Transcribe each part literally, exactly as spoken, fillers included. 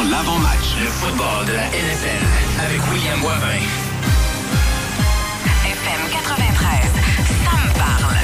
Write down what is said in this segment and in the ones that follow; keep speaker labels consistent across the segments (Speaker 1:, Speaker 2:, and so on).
Speaker 1: l'avant-match. Le football de la N F L avec William Boivin.
Speaker 2: F M quatre-vingt-treize, ça me parle.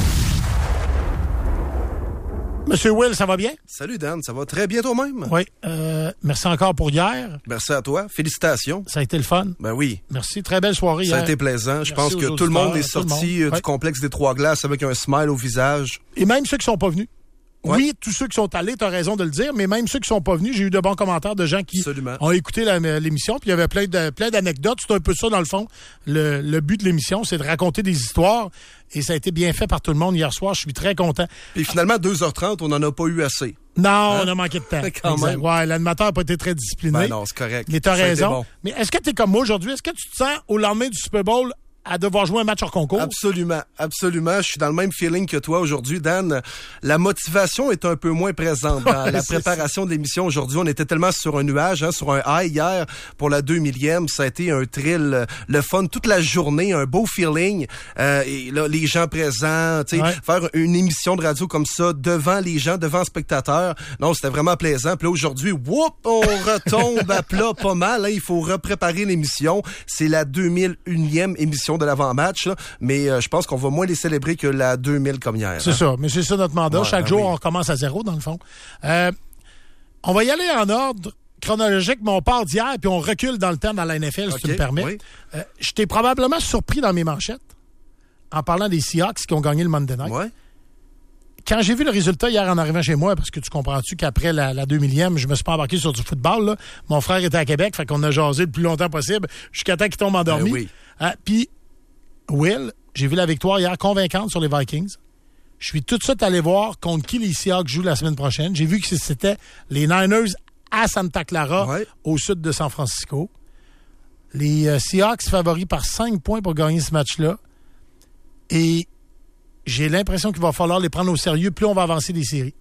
Speaker 3: Monsieur Will, ça va bien?
Speaker 4: Salut Dan, ça va très bien toi-même?
Speaker 3: Oui. Euh, merci encore pour hier.
Speaker 4: Merci à toi. Félicitations.
Speaker 3: Ça a été le fun.
Speaker 4: Ben oui.
Speaker 3: Merci. Très belle soirée
Speaker 4: Ça
Speaker 3: hier.
Speaker 4: a été plaisant.
Speaker 3: Merci
Speaker 4: Je pense que
Speaker 3: aux
Speaker 4: tout le monde est
Speaker 3: auditeurs,
Speaker 4: sorti
Speaker 3: tout le monde.
Speaker 4: du
Speaker 3: Ouais.
Speaker 4: complexe des Trois-Glaces avec un smile au visage.
Speaker 3: Et même ceux qui sont pas venus.
Speaker 4: Ouais.
Speaker 3: Oui, tous ceux qui sont allés, tu as raison de le dire, mais même ceux qui sont pas venus, j'ai eu de bons commentaires de gens qui
Speaker 4: Absolument.
Speaker 3: ont écouté la- l'émission, puis il y avait plein de plein d'anecdotes. C'est un peu ça, dans le fond. Le, le but de l'émission, c'est de raconter des histoires, et ça a été bien fait par tout le monde hier soir. Je suis très content.
Speaker 4: Puis finalement, deux heures trente, on n'en a pas eu assez.
Speaker 3: Non,
Speaker 4: Hein?
Speaker 3: on a manqué de temps.
Speaker 4: Quand
Speaker 3: Exact.
Speaker 4: même.
Speaker 3: Ouais, l'animateur n'a pas été très discipliné.
Speaker 4: Ben non, c'est correct.
Speaker 3: Mais t'as
Speaker 4: Ça a été
Speaker 3: raison.
Speaker 4: bon.
Speaker 3: Mais est-ce que t'es comme moi aujourd'hui? Est-ce que tu te sens, au lendemain du Super Bowl, à devoir jouer un match hors concours?
Speaker 4: Absolument, absolument. Je suis dans le même feeling que toi aujourd'hui, Dan. La motivation est un peu moins présente dans
Speaker 3: Ouais,
Speaker 4: la
Speaker 3: c'est
Speaker 4: préparation de l'émission aujourd'hui. On était tellement sur un nuage, hein, sur un high hier pour la deux millième. Ça a été un thrill, euh, le fun toute la journée, un beau feeling. Euh, et là, les gens présents, tu sais,
Speaker 3: Ouais.
Speaker 4: faire une émission de radio comme ça devant les gens, devant les spectateurs. Non, c'était vraiment plaisant. Puis là, aujourd'hui, whoop, on retombe à plat pas mal. Hein. Il faut repréparer l'émission. C'est la deux mille unième émission de l'avant-match, là. Mais euh, je pense qu'on va moins les célébrer que la deux mille comme hier.
Speaker 3: C'est
Speaker 4: hein.
Speaker 3: ça, mais c'est ça notre mandat.
Speaker 4: Ouais,
Speaker 3: Chaque
Speaker 4: ben
Speaker 3: jour,
Speaker 4: oui.
Speaker 3: on recommence à zéro, dans le fond. Euh, on va y aller en ordre chronologique, mais on part d'hier, puis on recule dans le temps dans la N F L, si
Speaker 4: Ok,
Speaker 3: tu me permets.
Speaker 4: oui.
Speaker 3: Euh, je t'ai probablement surpris dans mes manchettes en parlant des Seahawks qui ont gagné le Monday Night.
Speaker 4: Ouais.
Speaker 3: Quand j'ai vu le résultat hier en arrivant chez moi, parce que tu comprends-tu qu'après la, la deux millième, je me suis pas embarqué sur du football, là. Mon frère était à Québec, fait qu'on a jasé le plus longtemps possible jusqu'à temps qu'il tombe endormi.
Speaker 4: Ben oui.
Speaker 3: Ah, puis, Will, j'ai vu la victoire hier convaincante sur les Vikings. Je suis tout de suite allé voir contre qui les Seahawks jouent la semaine prochaine. J'ai vu que c'était les Niners à Santa Clara,
Speaker 4: Ouais.
Speaker 3: au sud de San Francisco. Les euh, Seahawks favoris par cinq points pour gagner ce match-là. Et j'ai l'impression qu'il va falloir les prendre au sérieux plus on va avancer des séries.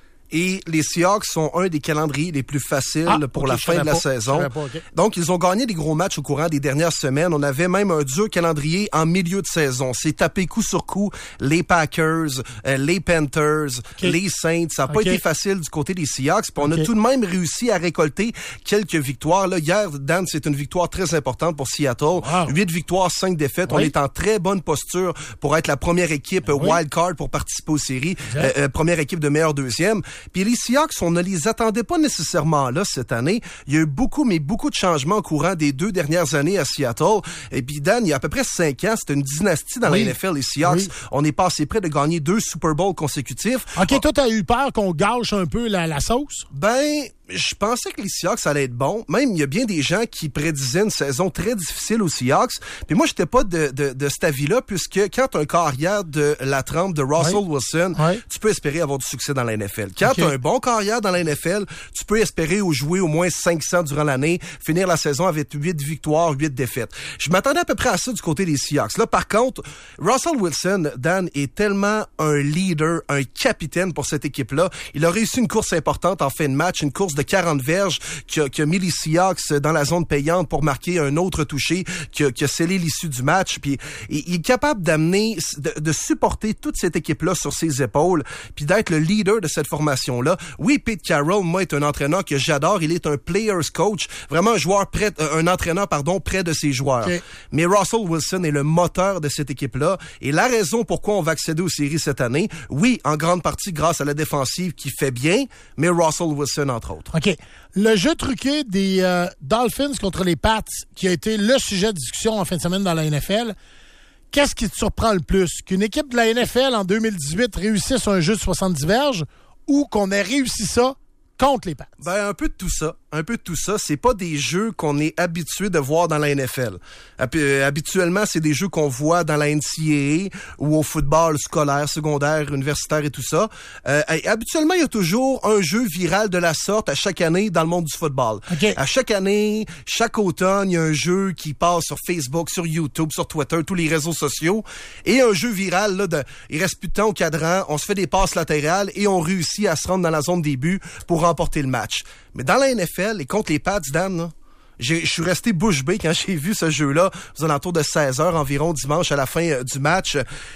Speaker 4: Et les Seahawks sont un des calendriers les plus faciles
Speaker 3: Ah,
Speaker 4: pour
Speaker 3: ok,
Speaker 4: la
Speaker 3: je
Speaker 4: fin de
Speaker 3: savais
Speaker 4: la
Speaker 3: pas.
Speaker 4: saison.
Speaker 3: Je savais pas, ok.
Speaker 4: Donc, ils ont gagné des gros matchs au courant des dernières semaines. On avait même un dur calendrier en milieu de saison. C'est tapé coup sur coup les Packers, euh, les Panthers, les Saints. Ça n'a pas
Speaker 3: Ok.
Speaker 4: été facile du côté des Seahawks. Puis on
Speaker 3: Ok.
Speaker 4: a tout de même réussi à récolter quelques victoires. Là, hier, Dan, c'est une victoire très importante pour Seattle.
Speaker 3: Wow.
Speaker 4: Huit victoires, cinq défaites.
Speaker 3: Oui.
Speaker 4: On est en très bonne posture pour être la première équipe
Speaker 3: Oui.
Speaker 4: wild card pour participer aux séries.
Speaker 3: Exact.
Speaker 4: Euh, euh, première équipe de meilleur deuxième. Puis les Seahawks, on ne les attendait pas nécessairement là cette année. Il y a eu beaucoup, mais beaucoup de changements au courant des deux dernières années à Seattle. Et puis Dan, il y a à peu près cinq ans, c'était une dynastie dans
Speaker 3: Oui.
Speaker 4: la N F L, les Seahawks.
Speaker 3: Oui.
Speaker 4: On est passé près de gagner deux Super Bowls consécutifs.
Speaker 3: OK, toi, t'as eu peur qu'on gâche un peu la, la sauce?
Speaker 4: Ben, je pensais que les Seahawks allaient être bons. Même, il y a bien des gens qui prédisaient une saison très difficile aux Seahawks. Puis moi, j'étais pas de, de, de cet avis-là, puisque quand tu as un carrière de la trempe de Russell
Speaker 3: Ouais.
Speaker 4: Wilson,
Speaker 3: Ouais.
Speaker 4: tu peux espérer avoir du succès dans la N F L. Quand
Speaker 3: Ok.
Speaker 4: tu as un bon carrière dans la N F L, tu peux espérer ou jouer au moins cinq cents durant l'année, finir la saison avec huit victoires, huit défaites. Je m'attendais à peu près à ça du côté des Seahawks. Là, par contre, Russell Wilson, Dan, est tellement un leader, un capitaine pour cette équipe-là. Il a réussi une course importante en fin de match, une course de quarante verges qui a, qui a mis les Seahawks dans la zone payante pour marquer un autre touché qui a, qui a scellé l'issue du match. Puis il, il est capable d'amener, de, de supporter toute cette équipe-là sur ses épaules, puis d'être le leader de cette formation-là. Oui, Pete Carroll, moi, est un entraîneur que j'adore. Il est un player's coach, vraiment un joueur près, un entraîneur, pardon, près de ses joueurs.
Speaker 3: Okay.
Speaker 4: Mais Russell Wilson est le moteur de cette équipe-là. Et la raison pourquoi on va accéder aux séries cette année, oui, en grande partie grâce à la défensive qui fait bien, mais Russell Wilson, entre autres.
Speaker 3: OK. Le jeu truqué des euh, Dolphins contre les Pats, qui a été le sujet de discussion en fin de semaine dans la N F L, qu'est-ce qui te surprend le plus? Qu'une équipe de la N F L en deux mille dix-huit réussisse un jeu de soixante-dix verges ou qu'on ait réussi ça contre les Pats?
Speaker 4: Ben, un peu de tout ça. Un peu de tout ça. C'est pas des jeux qu'on est habitué de voir dans la N F L. Habituellement, c'est des jeux qu'on voit dans la N C A A ou au football scolaire, secondaire, universitaire et tout ça. Euh, habituellement, il y a toujours un jeu viral de la sorte à chaque année dans le monde du football.
Speaker 3: Okay.
Speaker 4: À chaque année, chaque automne, il y a un jeu qui passe sur Facebook, sur YouTube, sur Twitter, tous les réseaux sociaux. Et un jeu viral, là, de, il reste plus de temps au cadran, on se fait des passes latérales et on réussit à se rendre dans la zone des buts pour remporter le match. Mais dans la N F L et contre les Pats, Dan, là, je suis resté bouche bée quand j'ai vu ce jeu-là aux alentours de seize heures environ dimanche à la fin euh, du match.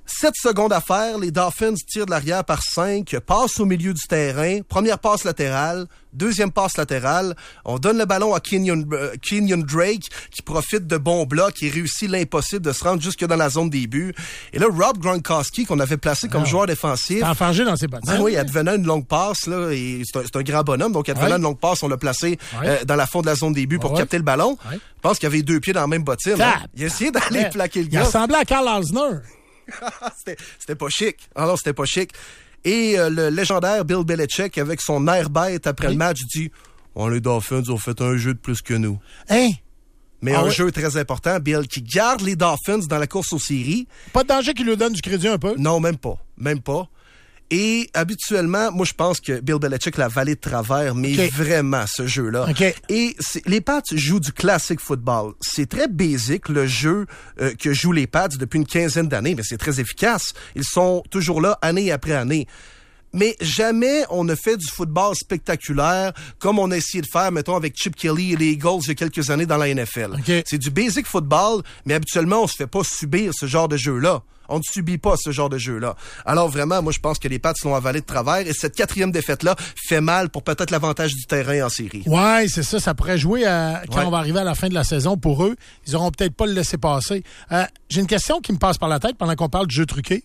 Speaker 4: sept secondes à faire, les Dolphins tirent de l'arrière par cinq, passent au milieu du terrain, première passe latérale, deuxième passe latérale, on donne le ballon à Kenyon, euh, Kenyon Drake qui profite de bons blocs et réussit l'impossible de se rendre jusque dans la zone des buts. Et là, Rob Gronkowski, qu'on avait placé comme ah, joueur défensif...
Speaker 3: T'as enfargé dans ses bottes.
Speaker 4: Ben oui, il advenait une longue passe, là, et c'est un, c'est un grand bonhomme, donc il advenait ouais. une longue passe, on l'a placé ouais. euh, dans la fond de la zone des buts pour ouais. capter le ballon. Ouais. Je pense qu'il avait deux pieds dans la même bottine. Hein. Il a essayé d'aller ouais. plaquer le gars.
Speaker 3: Il ressemblait à Karl Alsner.
Speaker 4: c'était, c'était pas chic. Ah non, c'était pas chic. Et euh, le légendaire Bill Belichick, avec son air bête après oui. le match, dit « On, les Dolphins ont fait un jeu de plus que nous. »
Speaker 3: Hein?
Speaker 4: Mais ah un oui. jeu très important, Bill, qui garde les Dolphins dans la course aux séries.
Speaker 3: Pas de danger qu'il lui donne du crédit un peu?
Speaker 4: Non, même pas. Même pas. Et habituellement, moi, je pense que Bill Belichick l'a avalé de travers, mais okay. vraiment, ce jeu-là.
Speaker 3: Okay.
Speaker 4: Et c'est, les Pats jouent du classique football. C'est très basic, le jeu euh, que jouent les Pats depuis une quinzaine d'années, mais c'est très efficace. Ils sont toujours là, année après année. Mais jamais on ne fait du football spectaculaire comme on a essayé de faire, mettons, avec Chip Kelly et les Eagles il y a quelques années dans la N F L.
Speaker 3: Okay.
Speaker 4: C'est du basic football, mais habituellement, on se fait pas subir ce genre de jeu-là. On ne subit pas ce genre de jeu-là. Alors vraiment, moi, je pense que les Pats l'ont avalé de travers et cette quatrième défaite-là fait mal pour peut-être l'avantage du terrain en série.
Speaker 3: Ouais, c'est ça. Ça pourrait jouer à, quand
Speaker 4: ouais.
Speaker 3: on va arriver à la fin de la saison pour eux. Ils auront peut-être pas le laisser passer. Euh, j'ai une question qui me passe par la tête pendant qu'on parle de jeu truqué.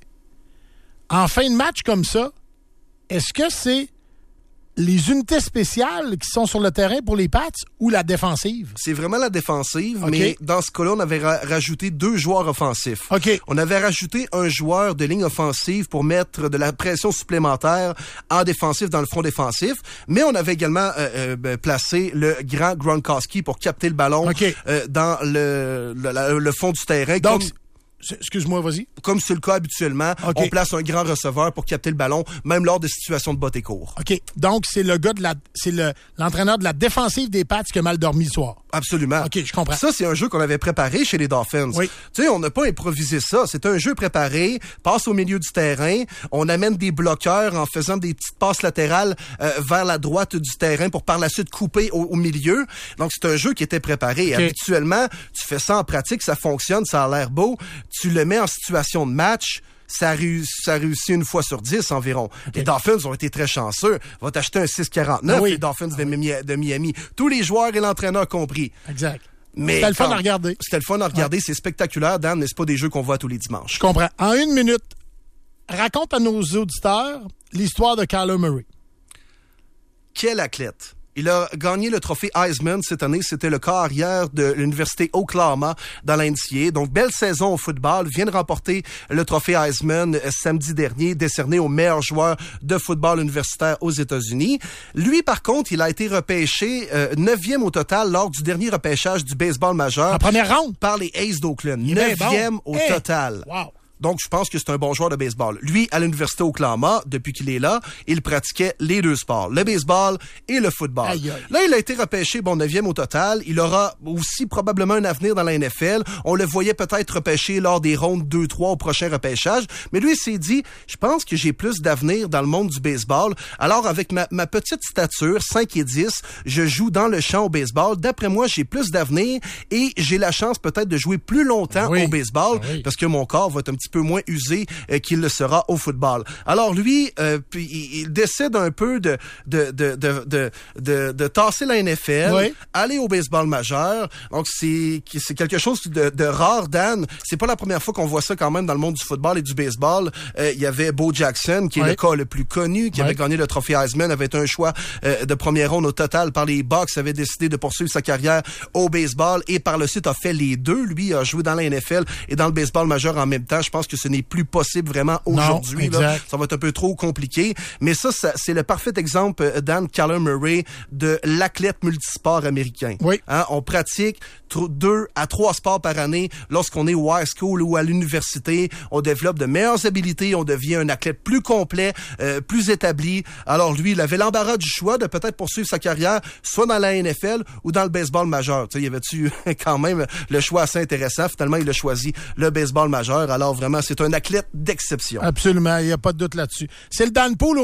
Speaker 3: En fin de match comme ça, est-ce que c'est les unités spéciales qui sont sur le terrain pour les Pats ou la défensive?
Speaker 4: C'est vraiment la défensive,
Speaker 3: okay.
Speaker 4: mais dans ce cas-là, on avait ra- rajouté deux joueurs offensifs.
Speaker 3: Okay.
Speaker 4: On avait rajouté un joueur de ligne offensive pour mettre de la pression supplémentaire en défensif dans le front défensif, mais on avait également euh, euh, placé le grand Gronkowski pour capter le ballon
Speaker 3: okay.
Speaker 4: euh, dans le, le, la, le fond du terrain.
Speaker 3: Donc,
Speaker 4: comme...
Speaker 3: Excuse-moi, vas-y.
Speaker 4: Comme c'est le cas habituellement,
Speaker 3: okay.
Speaker 4: on place un grand receveur pour capter le ballon, même lors de situations de botte et court.
Speaker 3: OK. Donc, c'est le gars de la, c'est le, l'entraîneur de la défensive des Pats qui a mal dormi le soir.
Speaker 4: Absolument.
Speaker 3: OK, je comprends.
Speaker 4: Ça, c'est un jeu qu'on avait préparé chez les Dolphins.
Speaker 3: Oui.
Speaker 4: Tu sais, on n'a pas improvisé ça. C'est un jeu préparé, passe au milieu du terrain, on amène des bloqueurs en faisant des petites passes latérales euh, vers la droite du terrain pour par la suite couper au, au milieu. Donc, c'est un jeu qui était préparé.
Speaker 3: Okay.
Speaker 4: Habituellement, tu fais ça en pratique, ça fonctionne, ça a l'air beau. Tu le mets en situation de match, ça a réussi, ça a réussi une fois sur dix environ. Okay. Les Dolphins ont été très chanceux. Va t'acheter un six quarante-neuf, oui. les Dolphins ah, de, oui. Miami, de Miami. Tous les joueurs et l'entraîneur compris.
Speaker 3: Exact.
Speaker 4: Mais
Speaker 3: c'était le fun à regarder.
Speaker 4: C'était le fun à regarder. Ouais. C'est spectaculaire, Dan, mais c'est pas des jeux qu'on voit tous les dimanches.
Speaker 3: Je comprends. En une minute, raconte à nos auditeurs l'histoire de Kyler Murray.
Speaker 4: Quel athlète! Il a gagné le trophée Heisman cette année. C'était le quart arrière de l'Université Oklahoma dans la N C A A. Donc, belle saison au football. Il vient de remporter le trophée Heisman samedi dernier, décerné au meilleur joueur de football universitaire aux États-Unis. Lui, par contre, il a été repêché euh, neuvième au total lors du dernier repêchage du baseball majeur.
Speaker 3: En première ronde?
Speaker 4: Par les Aces d'Oakland. Neuvième bon. au hey. total.
Speaker 3: Wow.
Speaker 4: Donc, je pense que c'est un bon joueur de baseball. Lui, à l'Université Oklahoma, depuis qu'il est là, il pratiquait les deux sports, le baseball et le football.
Speaker 3: Aïe, aïe.
Speaker 4: Là, il a été repêché, bon, neuvième au total. Il aura aussi probablement un avenir dans la N F L. On le voyait peut-être repêché lors des rondes deux trois au prochain repêchage. Mais lui, il s'est dit, je pense que j'ai plus d'avenir dans le monde du baseball. Alors, avec ma, ma petite stature, cinq et dix, je joue dans le champ au baseball. D'après moi, j'ai plus d'avenir et j'ai la chance peut-être de jouer plus longtemps
Speaker 3: oui.
Speaker 4: au baseball
Speaker 3: oui.
Speaker 4: parce que mon corps va être un petit peu moins usé euh, qu'il le sera au football. Alors lui, euh, puis il, il décide un peu de de de de de de, de tasser la N F L,
Speaker 3: oui.
Speaker 4: aller au baseball majeur. Donc c'est c'est quelque chose de, de rare, Dan. C'est pas la première fois qu'on voit ça quand même dans le monde du football et du baseball. Euh, il y avait Bo Jackson qui est
Speaker 3: oui.
Speaker 4: le cas le plus connu, qui oui. avait gagné le trophée Heisman, avait été un choix euh, de première ronde au total par les Bucks, avait décidé de poursuivre sa carrière au baseball et par le suite a fait les deux. Lui a joué dans la N F L et dans le baseball majeur en même temps. Je pense que ce n'est plus possible vraiment aujourd'hui.
Speaker 3: Non,
Speaker 4: là. Ça va être un peu trop compliqué. Mais ça, ça c'est le parfait exemple, Dan, Kyler Murray, de l'athlète multisport américain.
Speaker 3: Oui.
Speaker 4: Hein, on pratique t- deux à trois sports par année. Lorsqu'on est au high school ou à l'université, on développe de meilleures habiletés, on devient un athlète plus complet, euh, plus établi. Alors lui, il avait l'embarras du choix de peut-être poursuivre sa carrière soit dans la N F L ou dans le baseball majeur. Tu sais, il y avait-tu quand même le choix assez intéressant. Finalement, il a choisi le baseball majeur. Alors vraiment, c'est un athlète d'exception.
Speaker 3: Absolument, il n'y a pas de doute là-dessus. C'est le Dan Poole